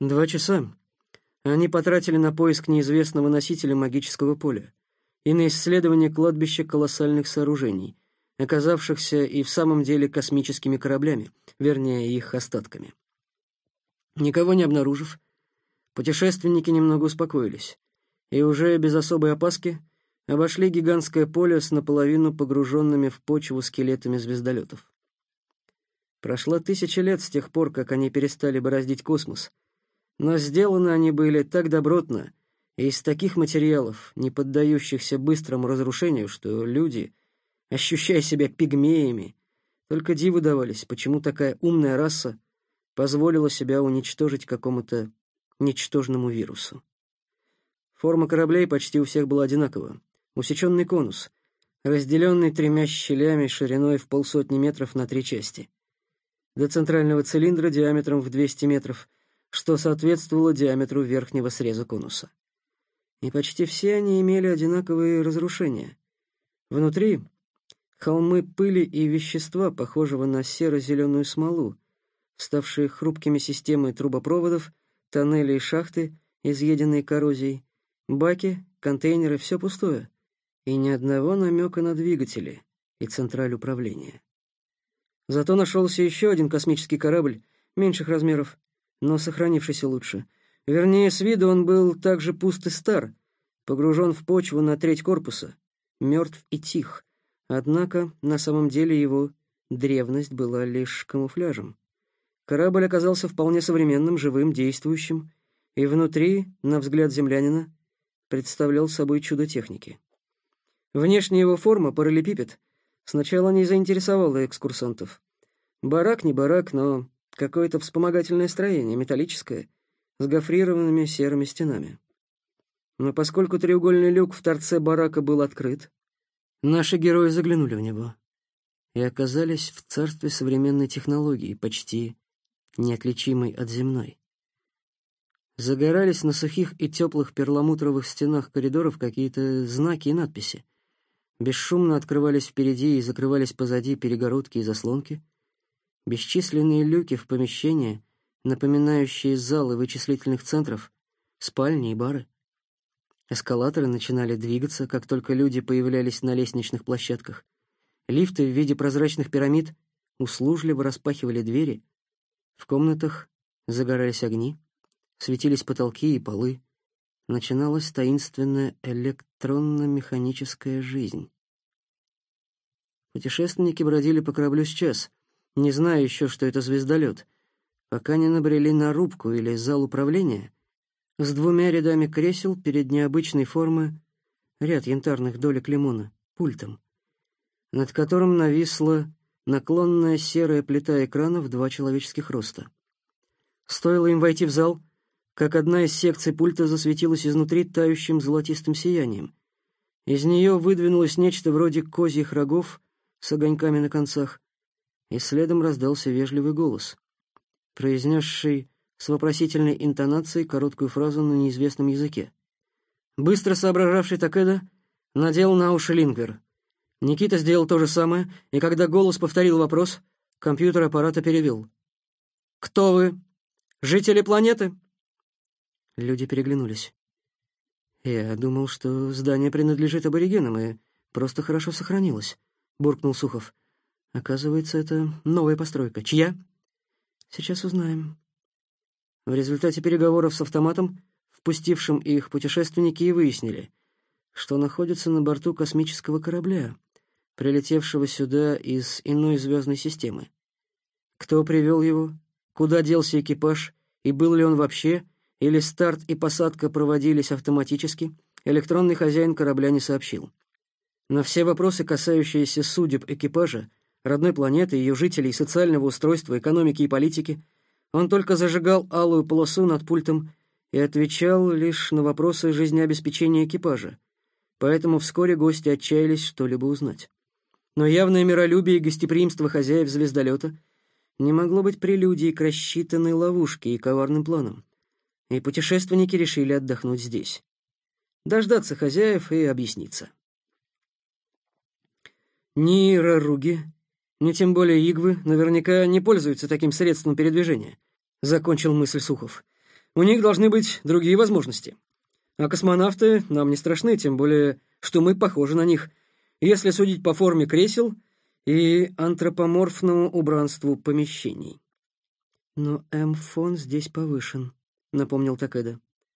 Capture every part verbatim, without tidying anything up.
Два часа они потратили на поиск неизвестного носителя магического поля и на исследование кладбища колоссальных сооружений, оказавшихся и в самом деле космическими кораблями, вернее, их остатками. Никого не обнаружив, путешественники немного успокоились и уже без особой опаски обошли гигантское поле с наполовину погруженными в почву скелетами звездолетов. Прошло тысячи лет с тех пор, как они перестали бороздить космос, но сделаны они были так добротно и из таких материалов, не поддающихся быстрому разрушению, что люди, ощущая себя пигмеями, только диву давались, почему такая умная раса позволила себя уничтожить какому-то ничтожному вирусу. Форма кораблей почти у всех была одинакова. Усеченный конус, разделенный тремя щелями шириной в полсотни метров на три части. До центрального цилиндра диаметром в двести метров, что соответствовало диаметру верхнего среза конуса. И почти все они имели одинаковые разрушения. Внутри — холмы пыли и вещества, похожего на серо-зеленую смолу, ставшие хрупкими системой трубопроводов, тоннели и шахты, изъеденные коррозией, баки, контейнеры — все пустое, и ни одного намека на двигатели и централь управления. Зато нашелся еще один космический корабль, меньших размеров, но сохранившийся лучше. Вернее, с виду он был также пуст и стар, погружен в почву на треть корпуса, мертв и тих, однако на самом деле его древность была лишь камуфляжем. Корабль оказался вполне современным, живым, действующим, и внутри, на взгляд землянина, представлял собой чудо техники. Внешняя его форма, параллелепипед, сначала не заинтересовала экскурсантов. Барак не барак, но какое-то вспомогательное строение, металлическое, с гофрированными серыми стенами. Но поскольку треугольный люк в торце барака был открыт, наши герои заглянули в него и оказались в царстве современной технологии, почти неотличимой от земной. Загорались на сухих и теплых перламутровых стенах коридоров какие-то знаки и надписи. Бесшумно открывались впереди и закрывались позади перегородки и заслонки. Бесчисленные люки в помещения, напоминающие залы вычислительных центров, спальни и бары. Эскалаторы начинали двигаться, как только люди появлялись на лестничных площадках. Лифты в виде прозрачных пирамид услужливо распахивали двери. В комнатах загорались огни, светились потолки и полы. Начиналась таинственная электронно-механическая жизнь. Путешественники бродили по кораблю с час, не зная еще, что это звездолет, пока не набрели на рубку или зал управления с двумя рядами кресел перед необычной формы, ряд янтарных долек лимона, пультом, над которым нависла наклонная серая плита экрана в два человеческих роста. Стоило им войти в зал, как одна из секций пульта засветилась изнутри тающим золотистым сиянием. Из нее выдвинулось нечто вроде козьих рогов с огоньками на концах, и следом раздался вежливый голос, произнесший с вопросительной интонацией короткую фразу на неизвестном языке. Быстро соображавший Такеда надел на уши лингвер. Никита сделал то же самое, и когда голос повторил вопрос, компьютер аппарата перевел. «Кто вы? Жители планеты?» Люди переглянулись. «Я думал, что здание принадлежит аборигенам и просто хорошо сохранилось», — буркнул Сухов. «Оказывается, это новая постройка. Чья?» «Сейчас узнаем». В результате переговоров с автоматом, впустившим их, путешественники и выяснили, что находятся на борту космического корабля, прилетевшего сюда из иной звездной системы. Кто привел его, куда делся экипаж и был ли он вообще, или старт и посадка проводились автоматически, электронный хозяин корабля не сообщил. На все вопросы, касающиеся судеб экипажа, родной планеты, ее жителей, социального устройства, экономики и политики, он только зажигал алую полосу над пультом и отвечал лишь на вопросы жизнеобеспечения экипажа, поэтому вскоре гости отчаялись что-либо узнать. Но явное миролюбие и гостеприимство хозяев звездолета не могло быть прелюдией к рассчитанной ловушке и коварным планам, и путешественники решили отдохнуть здесь, дождаться хозяев и объясниться. Ни раруги, ни тем более игвы наверняка не пользуются таким средством передвижения, закончил мысль Сухов. У них должны быть другие возможности. А космонавты нам не страшны, тем более, что мы похожи на них, если судить по форме кресел и антропоморфному убранству помещений. Но М-фон здесь повышен, напомнил Такеда.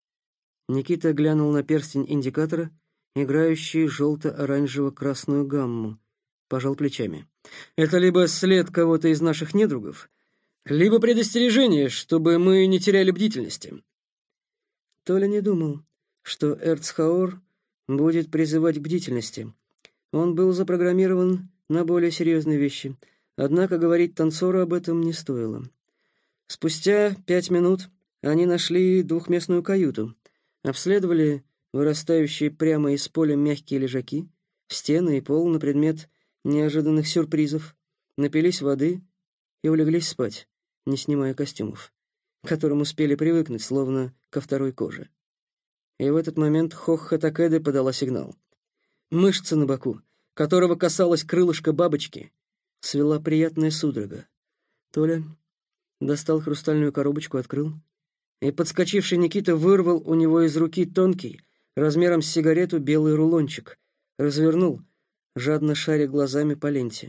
Никита глянул на перстень индикатора, играющий желто-оранжево-красную гамму, пожал плечами. Это либо след кого-то из наших недругов, либо предостережение, чтобы мы не теряли бдительности. Толя не думал, что Эрцхаор будет призывать к бдительности. Он был запрограммирован на более серьезные вещи, однако говорить танцору об этом не стоило. Спустя пять минут они нашли двухместную каюту, обследовали вырастающие прямо из поля мягкие лежаки, стены и пол на предмет неожиданных сюрпризов, напились воды и улеглись спать, не снимая костюмов, к которым успели привыкнуть, словно ко второй коже. И в этот момент Хохха Такеды подала сигнал. Мышцы на боку, которого касалось крылышко бабочки, свела приятная судорога. Толя достал хрустальную коробочку, открыл, и подскочивший Никита вырвал у него из руки тонкий, размером с сигарету, белый рулончик, развернул, жадно шаря глазами по ленте.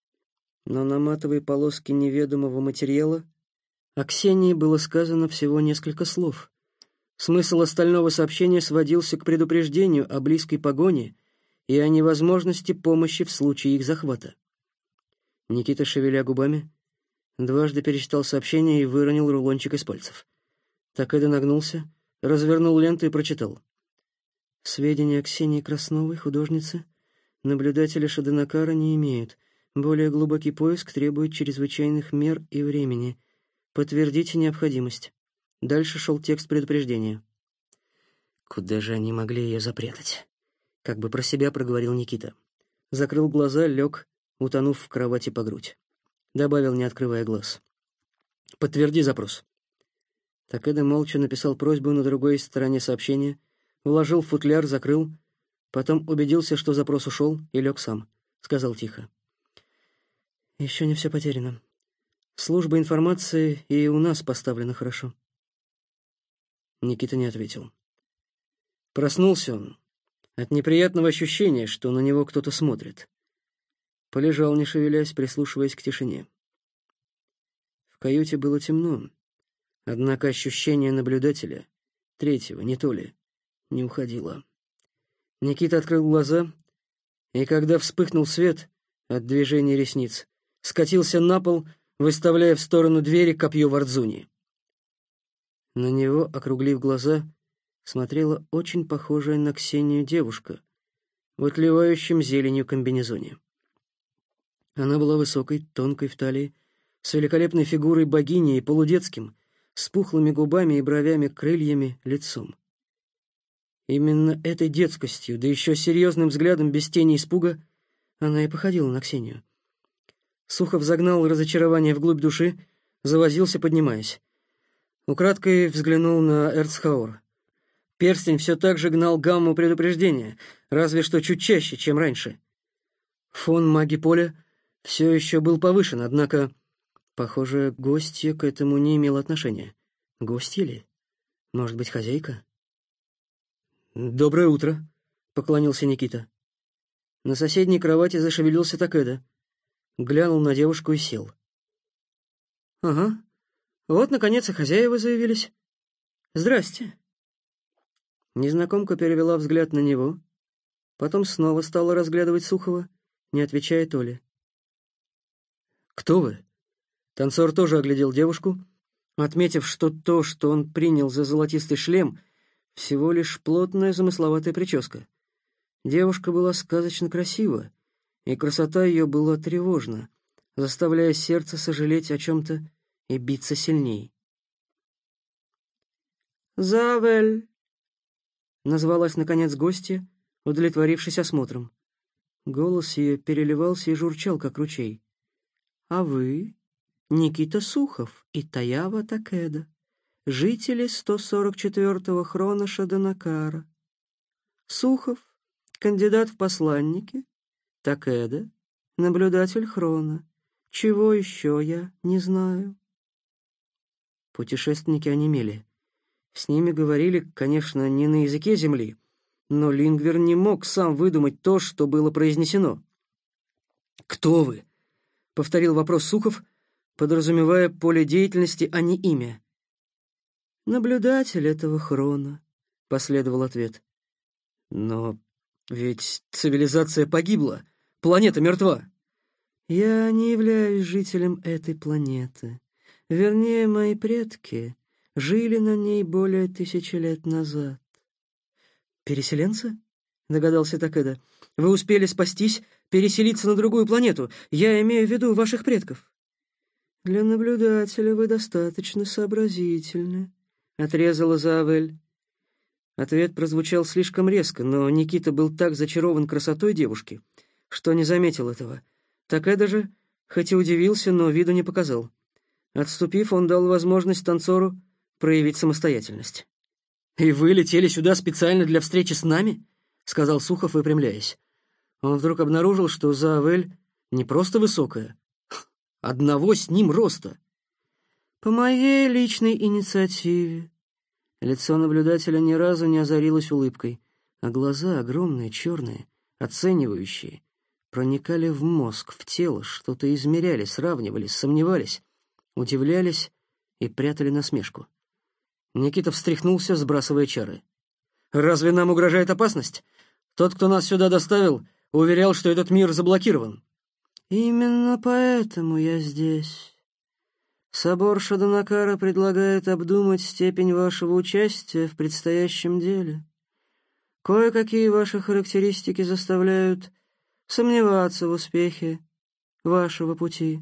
Но на матовой полоске неведомого материала о Ксении было сказано всего несколько слов. Смысл остального сообщения сводился к предупреждению о близкой погоне и о невозможности помощи в случае их захвата. Никита, шевеля губами, дважды перечитал сообщение и выронил рулончик из пальцев. Такеда нагнулся, развернул ленту и прочитал. Сведения о Ксении Красновой, художнице, наблюдатели Шаденакара не имеют. Более глубокий поиск требует чрезвычайных мер и времени. Подтвердите необходимость. Дальше шел текст предупреждения. Куда же они могли ее запрятать? Как бы про себя проговорил Никита. Закрыл глаза, лег, утонув в кровати по грудь. Добавил, не открывая глаз. Подтверди запрос. Такеда молча написал просьбу на другой стороне сообщения, вложил в футляр, закрыл, потом убедился, что запрос ушел, и лег сам. Сказал тихо. Еще не все потеряно. Служба информации и у нас поставлена хорошо. Никита не ответил. Проснулся он от неприятного ощущения, что на него кто-то смотрит. Полежал, не шевелясь, прислушиваясь к тишине. В каюте было темно, однако ощущение наблюдателя, третьего, не то ли, не уходило. Никита открыл глаза, и когда вспыхнул свет от движения ресниц, скатился на пол, выставляя в сторону двери копье Вардзуни. На него, округлив глаза, смотрела очень похожая на Ксению девушка в отливающем зеленью комбинезоне. Она была высокой, тонкой в талии, с великолепной фигурой богини и полудетским, с пухлыми губами и бровями, крыльями, лицом. Именно этой детскостью, да еще серьезным взглядом без тени испуга, она и походила на Ксению. Сухов загнал разочарование вглубь души, завозился, поднимаясь. Украдкой взглянул на Эрцхаор. Перстень все так же гнал гамму предупреждения, разве что чуть чаще, чем раньше. Фон маги поля все еще был повышен, однако, похоже, гостья к этому не имела отношения. Гостья ли? Может быть, хозяйка? «Доброе утро», — поклонился Никита. На соседней кровати зашевелился Такеда. Глянул на девушку и сел. «Ага, вот, наконец, и хозяева заявились. Здрасте». Незнакомка перевела взгляд на него, потом снова стала разглядывать Сухова, не отвечая Толе. «Кто вы?» Танцор тоже оглядел девушку, отметив, что то, что он принял за золотистый шлем, всего лишь плотная замысловатая прическа. Девушка была сказочно красива, и красота ее была тревожна, заставляя сердце сожалеть о чем-то и биться сильней. «Завель!» — назвалась, наконец, гостья, удовлетворившись осмотром. Голос ее переливался и журчал, как ручей. «А вы, Никита Сухов и Таява Такеда, жители сто сорок четвёртого хрона Шаденакара. Сухов — кандидат в посланники, Такеда — наблюдатель хрона. Чего еще я не знаю?» Путешественники онемели. С ними говорили, конечно, не на языке Земли, но Лингвер не мог сам выдумать то, что было произнесено. «Кто вы?» — повторил вопрос Сухов, подразумевая поле деятельности, а не имя. «Наблюдатель этого хрона», — последовал ответ. «Но ведь цивилизация погибла, планета мертва». «Я не являюсь жителем этой планеты. Вернее, мои предки жили на ней более тысячи лет назад». «Переселенцы?» — догадался Такеда. «Вы успели спастись, переселиться на другую планету. Я имею в виду ваших предков». «Для наблюдателя вы достаточно сообразительны», — отрезала Заавель. Ответ прозвучал слишком резко, но Никита был так зачарован красотой девушки, что не заметил этого. Такеда же, хоть и удивился, но виду не показал. Отступив, он дал возможность танцору проявить самостоятельность. «И вы летели сюда специально для встречи с нами?» — сказал Сухов, выпрямляясь. Он вдруг обнаружил, что Заавель не просто высокая, одного с ним роста. «По моей личной инициативе». Лицо наблюдателя ни разу не озарилось улыбкой, а глаза, огромные, черные, оценивающие, проникали в мозг, в тело, что-то измеряли, сравнивали, сомневались, удивлялись и прятали насмешку. Никита встряхнулся, сбрасывая чары. «Разве нам угрожает опасность? Тот, кто нас сюда доставил, уверял, что этот мир заблокирован». «Именно поэтому я здесь. Собор Шаданакара предлагает обдумать степень вашего участия в предстоящем деле. Кое-какие ваши характеристики заставляют сомневаться в успехе вашего пути».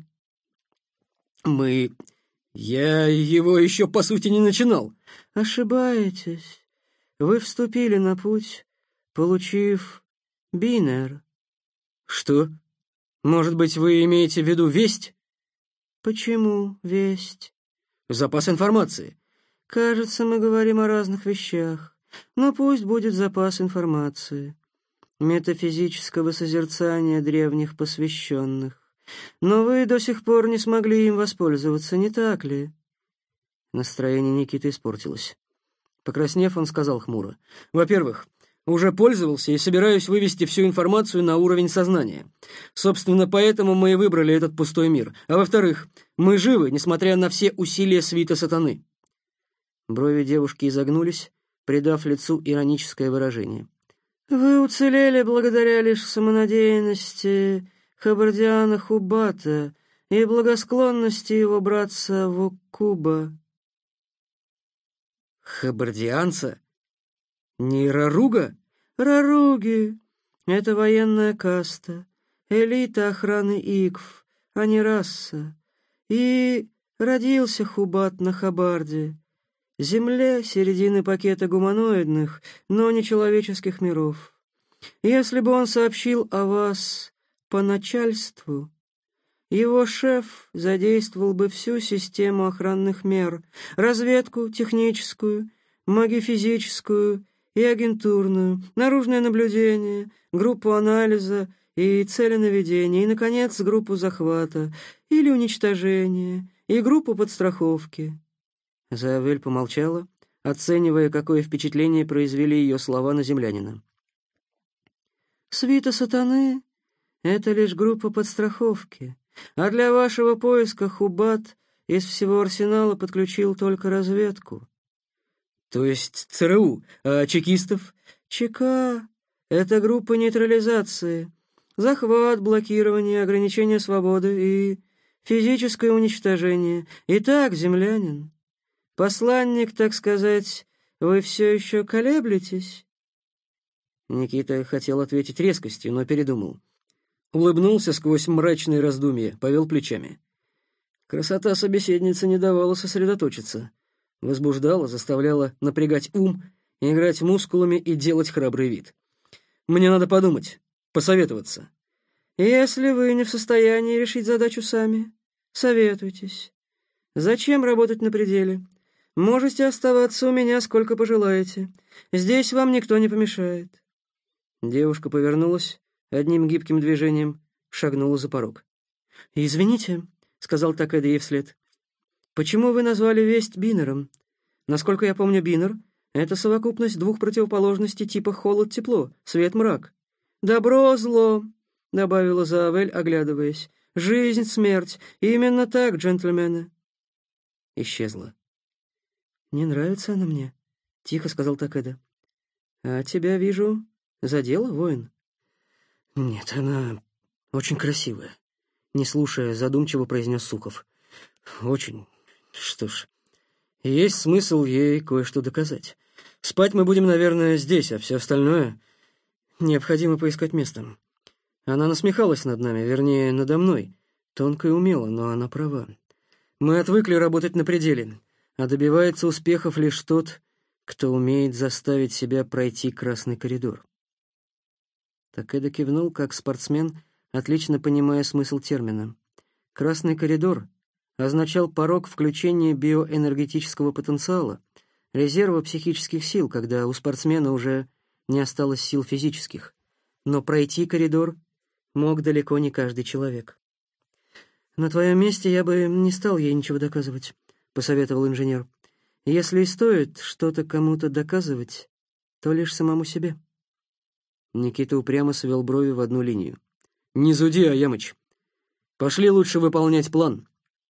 «Мы... я его еще, по сути, не начинал». «Ошибаетесь. Вы вступили на путь, получив бинер». «Что? Может быть, вы имеете в виду весть?» «Почему весть?» «Запас информации». «Кажется, мы говорим о разных вещах, но пусть будет запас информации, метафизического созерцания древних посвященных. Но вы до сих пор не смогли им воспользоваться, не так ли?» Настроение Никиты испортилось. Покраснев, он сказал хмуро: «Во-первых, уже пользовался и собираюсь вывести всю информацию на уровень сознания. Собственно, поэтому мы и выбрали этот пустой мир. А во-вторых, мы живы, несмотря на все усилия свита сатаны». Брови девушки изогнулись, придав лицу ироническое выражение. «Вы уцелели благодаря лишь самонадеянности Хабардиана Хубата и благосклонности его братца Воккуба». «Хабардианца? Не Раруга?» «Раруги — это военная каста, элита охраны Икв, а не раса. И родился Хубат на Хабарде, земле середины пакета гуманоидных, но не человеческих миров. Если бы он сообщил о вас по начальству, его шеф задействовал бы всю систему охранных мер, разведку техническую, магифизическую и агентурную, наружное наблюдение, группу анализа и целенаведения, и, наконец, группу захвата или уничтожения, и группу подстраховки». Заавель помолчала, оценивая, какое впечатление произвели ее слова на землянина. «Свита сатаны — это лишь группа подстраховки, а для вашего поиска Хубат из всего арсенала подключил только разведку». «То есть ЦРУ, а чекистов?» «ЧК — это группа нейтрализации, захват, блокирование, ограничение свободы и физическое уничтожение. Итак, землянин, посланник, так сказать, вы все еще колеблетесь?» Никита хотел ответить резкостью, но передумал. Улыбнулся сквозь мрачные раздумья, повел плечами. Красота собеседницы не давала сосредоточиться. Возбуждала, заставляла напрягать ум, играть мускулами и делать храбрый вид. «Мне надо подумать, посоветоваться». «Если вы не в состоянии решить задачу сами, советуйтесь. Зачем работать на пределе? Можете оставаться у меня сколько пожелаете. Здесь вам никто не помешает». Девушка повернулась, одним гибким движением шагнула за порог. «Извините», — сказал Такеда ей вслед, — «почему вы назвали весть бинером? Насколько я помню, Биннер — это совокупность двух противоположностей типа холод-тепло, свет-мрак. «Добро-зло», — добавила Заавель, оглядываясь. «Жизнь-смерть. Именно так, джентльмены». Исчезла. «Не нравится она мне», — тихо сказал Такеда. «А тебя, вижу, задела, воин?» «Нет, она очень красивая», — не слушая, задумчиво произнес Сухов. «Очень. Что ж, есть смысл ей кое-что доказать. Спать мы будем, наверное, здесь, а все остальное необходимо поискать место. Она насмехалась над нами, вернее, надо мной. Тонко и умело, но она права. Мы отвыкли работать на пределе, а добивается успехов лишь тот, кто умеет заставить себя пройти красный коридор». Такеда кивнул, как спортсмен, отлично понимая смысл термина. «Красный коридор» означал порог включения биоэнергетического потенциала, резерва психических сил, когда у спортсмена уже не осталось сил физических. Но пройти коридор мог далеко не каждый человек. «На твоем месте я бы не стал ей ничего доказывать», — посоветовал инженер. «Если и стоит что-то кому-то доказывать, то лишь самому себе». Никита упрямо свел брови в одну линию. «Не зуди, Аямыч. Пошли лучше выполнять план».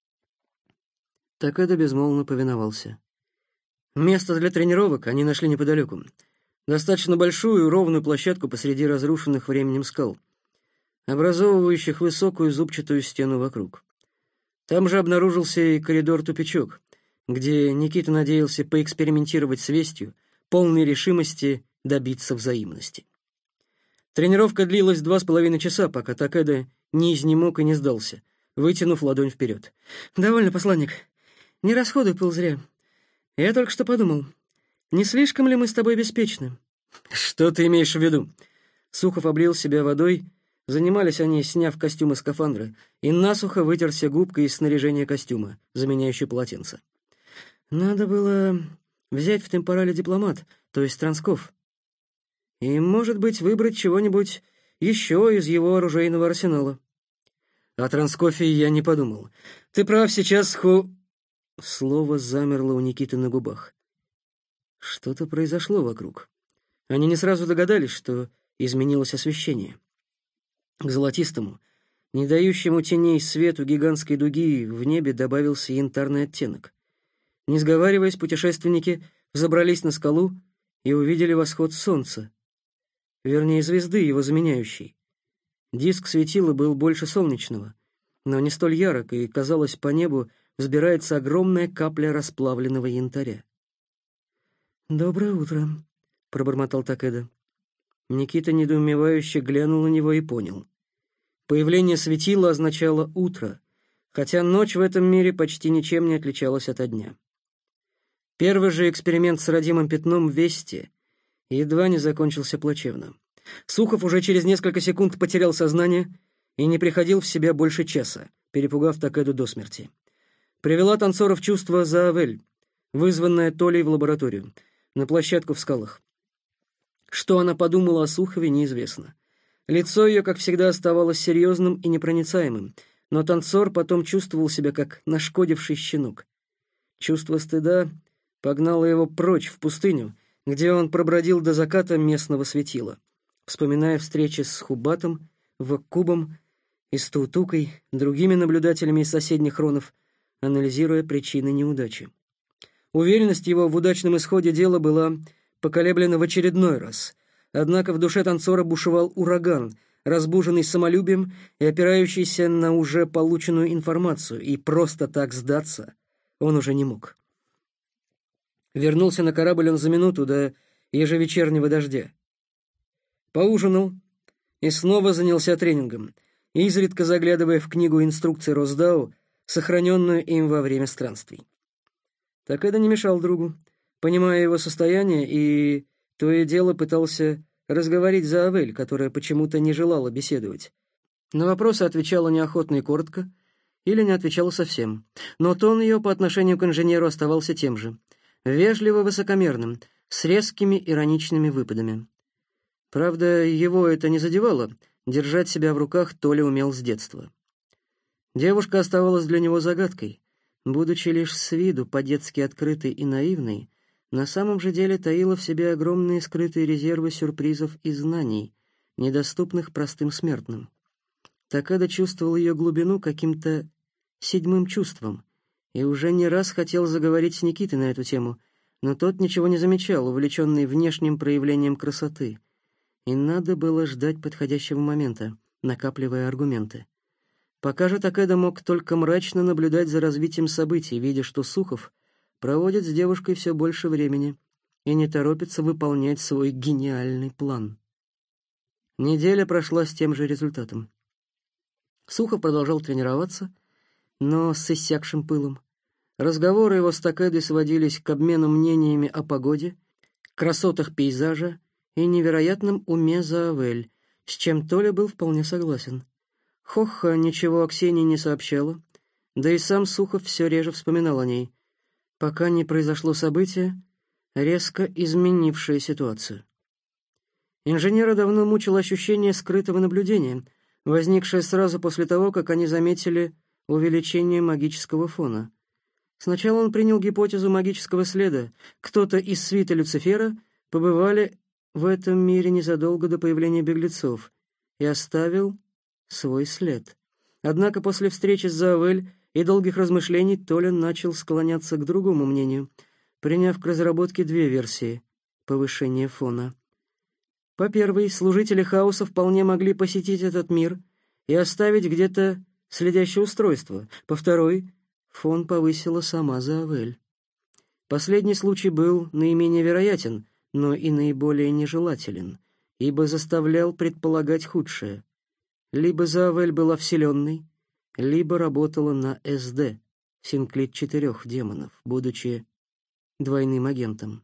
Такеда безмолвно повиновался. Место для тренировок они нашли неподалеку. Достаточно большую и ровную площадку посреди разрушенных временем скал, образовывающих высокую зубчатую стену вокруг. Там же обнаружился и коридор-тупичок, где Никита надеялся поэкспериментировать с вестью, полной решимости добиться взаимности. Тренировка длилась два с половиной часа, пока Такеда не изнемог и не сдался, вытянув ладонь вперед. «Довольно, посланник. Не расходуй пыл зря. Я только что подумал, не слишком ли мы с тобой беспечны?» «Что ты имеешь в виду?» Сухов облил себя водой. Занимались они, сняв костюмы скафандра, и насухо вытерся губкой из снаряжения костюма, заменяющей полотенце. «Надо было взять в темпорале дипломат, то есть Трансков, и, может быть, выбрать чего-нибудь еще из его оружейного арсенала». «О Транскофе я не подумал. Ты прав, сейчас ху...» Слово замерло у Никиты на губах. Что-то произошло вокруг. Они не сразу догадались, что изменилось освещение. К золотистому, не дающему теней свету гигантской дуги, в небе добавился янтарный оттенок. Не сговариваясь, путешественники взобрались на скалу и увидели восход солнца, вернее, звезды, его заменяющей. Диск светила был больше солнечного, но не столь ярок, и, казалось, по небу взбирается огромная капля расплавленного янтаря. «Доброе утро», — пробормотал Такеда. Никита недоумевающе глянул на него и понял. Появление светила означало утро, хотя ночь в этом мире почти ничем не отличалась от дня. Первый же эксперимент с родимым пятном в Весте едва не закончился плачевно. Сухов уже через несколько секунд потерял сознание и не приходил в себя больше часа, перепугав Такеду до смерти. Привела танцора в чувство Заавель, вызванная Толей в лабораторию, на площадку в скалах. Что она подумала о Сухове, неизвестно. Лицо ее, как всегда, оставалось серьезным и непроницаемым, но танцор потом чувствовал себя как нашкодивший щенок. Чувство стыда погнало его прочь в пустыню, где он пробродил до заката местного светила, вспоминая встречи с Хубатом, Ваккубом и с Таутукой, другими наблюдателями из соседних ронов, анализируя причины неудачи. Уверенность его в удачном исходе дела была поколеблена в очередной раз, однако в душе танцора бушевал ураган, разбуженный самолюбием и опирающийся на уже полученную информацию, и просто так сдаться он уже не мог. Вернулся на корабль он за минуту до ежевечернего дождя. Поужинал и снова занялся тренингом, изредка заглядывая в книгу инструкций Росдау, сохраненную им во время странствий. Такеда не мешал другу, понимая его состояние, и то и дело пытался разговорить Заавель, которая почему-то не желала беседовать. На вопросы отвечала неохотно и коротко, или не отвечала совсем, но тон ее по отношению к инженеру оставался тем же, вежливо-высокомерным, с резкими ироничными выпадами. Правда, его это не задевало, держать себя в руках Толя умел с детства. Девушка оставалась для него загадкой. Будучи лишь с виду по-детски открытой и наивной, на самом же деле таила в себе огромные скрытые резервы сюрпризов и знаний, недоступных простым смертным. Такэда чувствовал ее глубину каким-то седьмым чувством и уже не раз хотел заговорить с Никитой на эту тему, но тот ничего не замечал, увлеченный внешним проявлением красоты, и надо было ждать подходящего момента, накапливая аргументы. Пока же Такэда мог только мрачно наблюдать за развитием событий, видя, что Сухов проводит с девушкой все больше времени и не торопится выполнять свой гениальный план. Неделя прошла с тем же результатом. Сухов продолжал тренироваться, но с иссякшим пылом. Разговоры его с Такэдой сводились к обмену мнениями о погоде, красотах пейзажа и невероятном уме Заавель, с чем Толя был вполне согласен. Хохха ничего о Ксении не сообщала, да и сам Сухов все реже вспоминал о ней, пока не произошло событие, резко изменившее ситуацию. Инженера давно мучило ощущение скрытого наблюдения, возникшее сразу после того, как они заметили увеличение магического фона. Сначала он принял гипотезу магического следа. Кто-то из свиты Люцифера побывали в этом мире незадолго до появления беглецов и оставил свой след. Однако после встречи с Заавель и долгих размышлений Толя начал склоняться к другому мнению, приняв к разработке две версии повышения фона. По первой, служители хаоса вполне могли посетить этот мир и оставить где-то следящее устройство. По второй, фон повысила сама Заавель. Последний случай был наименее вероятен, но и наиболее нежелателен, ибо заставлял предполагать худшее. Либо Заавель была вселенной, либо работала на эс дэ, синклит четырех демонов, будучи двойным агентом.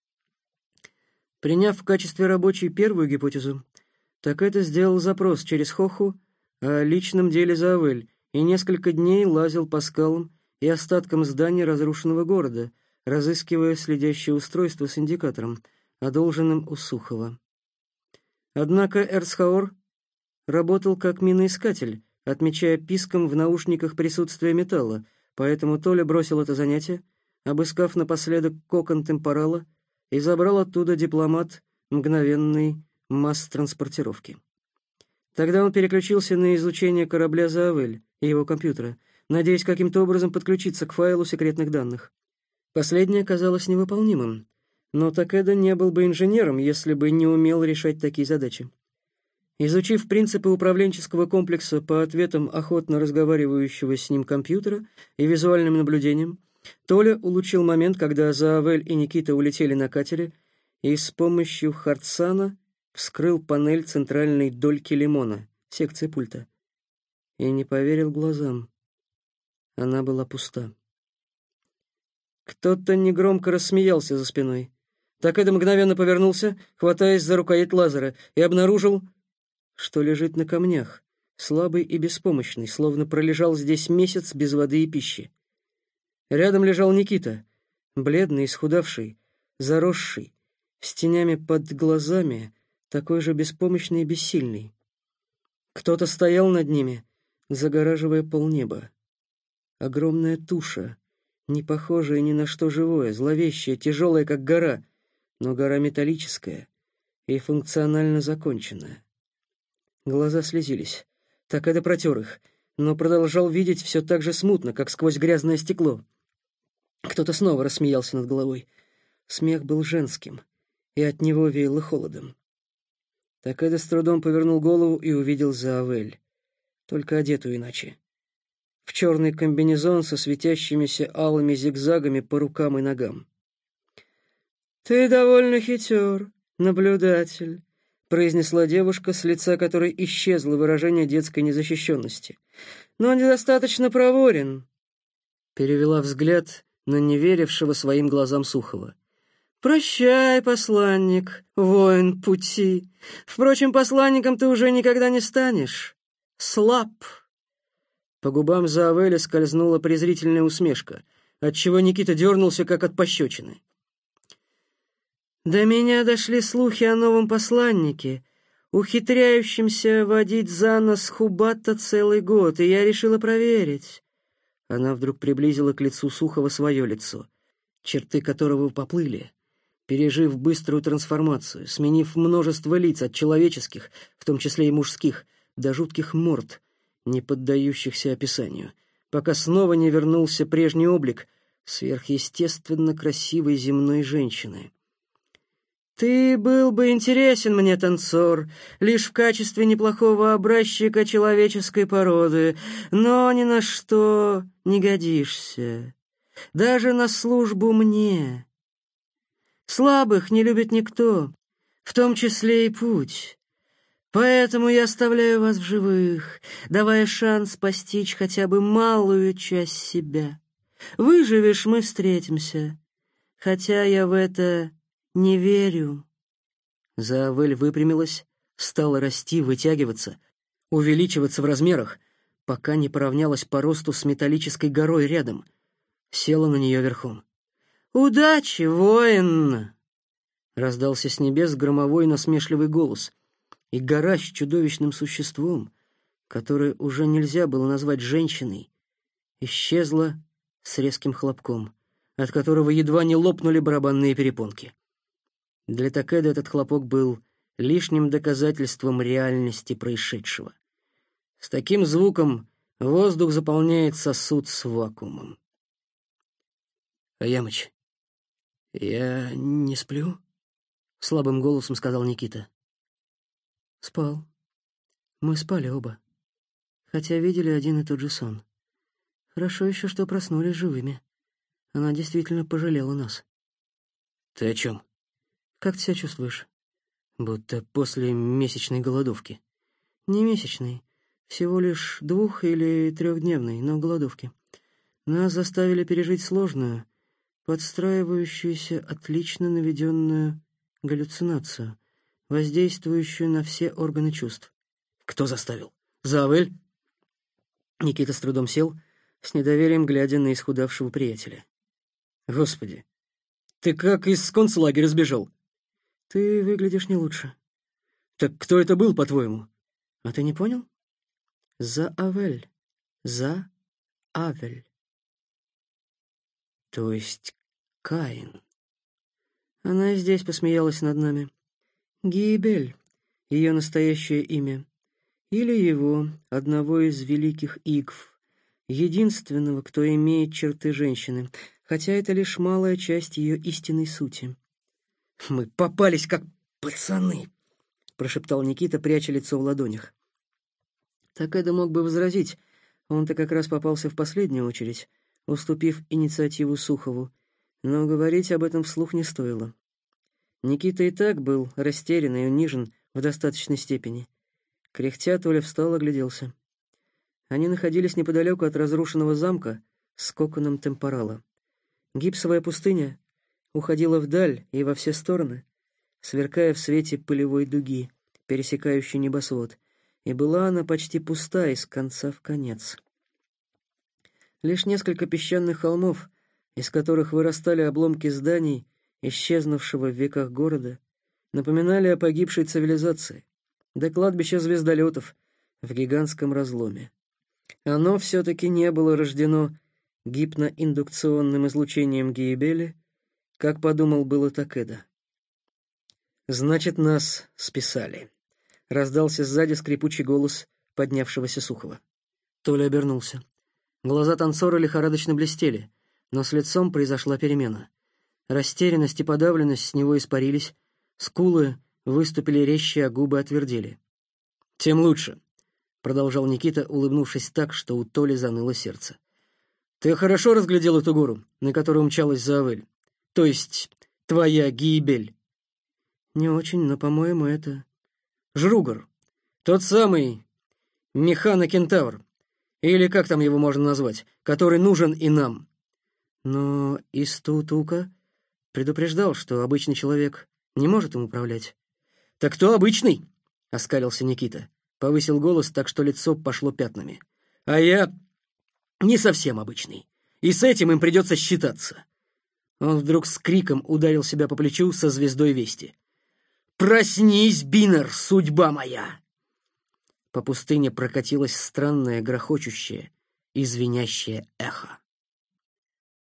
Приняв в качестве рабочей первую гипотезу, Такэда сделал запрос через Хоху о личном деле Заавель и несколько дней лазил по скалам и остаткам зданий разрушенного города, разыскивая следящее устройство с индикатором, одолженным у Сухова. Однако Эрцхаор работал как миноискатель, отмечая писком в наушниках присутствие металла, поэтому Толя бросил это занятие, обыскав напоследок кокон темпорала, и забрал оттуда дипломат мгновенной масс-транспортировки. Тогда он переключился на изучение корабля Заавель и его компьютера, надеясь каким-то образом подключиться к файлу секретных данных. Последнее казалось невыполнимым, но Такэда не был бы инженером, если бы не умел решать такие задачи. Изучив принципы управленческого комплекса по ответам охотно разговаривающего с ним компьютера и визуальным наблюдением, Толя улучил момент, когда Заавель и Никита улетели на катере, и с помощью Хартсана вскрыл панель центральной дольки лимона, секции пульта, и не поверил глазам. Она была пуста. Кто-то негромко рассмеялся за спиной. Такэда мгновенно повернулся, хватаясь за рукоять лазера, и обнаружил, что лежит на камнях, слабый и беспомощный, словно пролежал здесь месяц без воды и пищи. Рядом лежал Никита, бледный, исхудавший, заросший, с тенями под глазами, такой же беспомощный и бессильный. Кто-то стоял над ними, загораживая полнеба. Огромная туша, не похожая ни на что живое, зловещая, тяжелая, как гора, но гора металлическая и функционально законченная. Глаза слезились. Такэда протер их, но продолжал видеть все так же смутно, как сквозь грязное стекло. Кто-то снова рассмеялся над головой. Смех был женским, и от него веяло холодом. Такэда с трудом повернул голову и увидел Заавель, только одетую иначе. В черный комбинезон со светящимися алыми зигзагами по рукам и ногам. «Ты довольно хитер, наблюдатель», — произнесла девушка, с лица которой исчезло выражение детской незащищенности. «Но недостаточно проворен», — перевела взгляд на неверившего своим глазам Сухова. «Прощай, посланник, воин пути. Впрочем, посланником ты уже никогда не станешь. Слаб». По губам Заавеля скользнула презрительная усмешка, отчего Никита дернулся, как от пощечины. «До меня дошли слухи о новом посланнике, ухитряющемся водить за нос Хубата целый год, и я решила проверить». Она вдруг приблизила к лицу Сухова свое лицо. черты которого поплыли, пережив быструю трансформацию, сменив множество лиц от человеческих, в том числе и мужских, до жутких морд, не поддающихся описанию, пока снова не вернулся прежний облик сверхъестественно красивой земной женщины. «Ты был бы интересен мне, танцор, лишь в качестве неплохого образчика человеческой породы, но ни на что не годишься, даже на службу мне. Слабых не любит никто, в том числе и путь. Поэтому я оставляю вас в живых, давая шанс постичь хотя бы малую часть себя. Выживешь — мы встретимся, хотя я в это не верю». Заавель выпрямилась, стала расти, вытягиваться, увеличиваться в размерах, пока не поравнялась по росту с металлической горой рядом. Села на нее верхом. «Удачи, воин!» Раздался с небес громовой насмешливый голос, и гора с чудовищным существом, которое уже нельзя было назвать женщиной, исчезла с резким хлопком, от которого едва не лопнули барабанные перепонки. Для Такеда этот хлопок был лишним доказательством реальности происшедшего. С таким звуком воздух заполняет сосуд с вакуумом. «Аямыч, я не сплю?» — слабым голосом сказал Никита. «Спал. Мы спали оба, хотя видели один и тот же сон. Хорошо еще, что проснулись живыми. Она действительно пожалела нас». «Ты о чем?» «Как ты себя чувствуешь?» «Будто после месячной голодовки». «Не месячной, всего лишь двух- или трехдневной, но голодовки. Нас заставили пережить сложную, подстраивающуюся, отлично наведенную галлюцинацию, воздействующую на все органы чувств». «Кто заставил? Заавель?» Никита с трудом сел, с недоверием глядя на исхудавшего приятеля. «Господи, ты как из концлагеря сбежал?» «Ты выглядишь не лучше». «Так кто это был, по-твоему?» «А ты не понял? Заавель. За-Авель». «То есть Каин?» Она и здесь посмеялась над нами. Гиебель — ее настоящее имя. Или его, одного из великих Игв, единственного, кто имеет черты женщины, хотя это лишь малая часть ее истинной сути. «Мы попались как пацаны», — прошептал Никита, пряча лицо в ладонях. Такеда мог бы возразить, он-то как раз попался в последнюю очередь, уступив инициативу Сухову, но говорить об этом вслух не стоило. Никита и так был растерян и унижен в достаточной степени. Кряхтя, Толя встал, огляделся. Они находились неподалеку от разрушенного замка с коконом темпорала. Гипсовая пустыня уходила вдаль и во все стороны, сверкая в свете пылевой дуги, пересекающей небосвод, и была она почти пуста из конца в конец. Лишь несколько песчаных холмов, из которых вырастали обломки зданий, исчезнувшего в веках города, напоминали о погибшей цивилизации, до кладбища звездолетов в гигантском разломе. Оно все-таки не было рождено гипноиндукционным излучением Гиебели, как подумал было Такеда. «Значит, нас списали», — раздался сзади скрипучий голос поднявшегося Сухова. Толя обернулся. Глаза танцора лихорадочно блестели, но с лицом произошла перемена. Растерянность и подавленность с него испарились, скулы выступили резче, а губы отвердели. «Тем лучше», — продолжал Никита, улыбнувшись так, что у Толи заныло сердце. «Ты хорошо разглядел эту гору, на которую умчалась Заавель? То есть твоя Гиебель?» «Не очень, но, по-моему, это...» «Жругар. Тот самый механокентавр. Или как там его можно назвать, который нужен и нам». Но Истутука предупреждал, что обычный человек не может им управлять. «Так кто обычный?» — оскалился Никита. Повысил голос так, что лицо пошло пятнами. «А я не совсем обычный, и с этим им придется считаться». Он вдруг с криком ударил себя по плечу со звездой вести. «Проснись, Бинер, судьба моя!» По пустыне прокатилось странное, грохочущее и звенящее эхо.